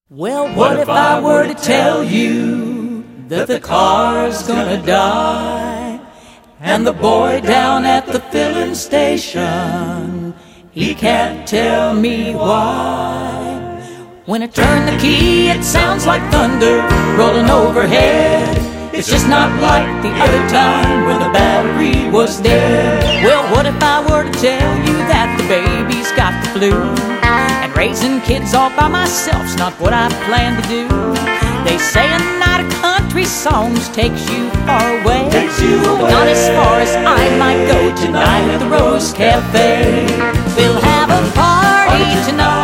Well, what if I were to tell you that the car's gonna die, and the boy down at the filling station, he can't tell me why. When I turn the key, it sounds like thunder rolling overhead. It's just not like the other time when the battery was dead. Well, what if I were to tell you that the baby's got the flu, and raising kids all by myself's not what I plan to do? They say a night of country songs takes you far away, but not as far as I might go tonight at the Rose Cafe. We'll have a party tonight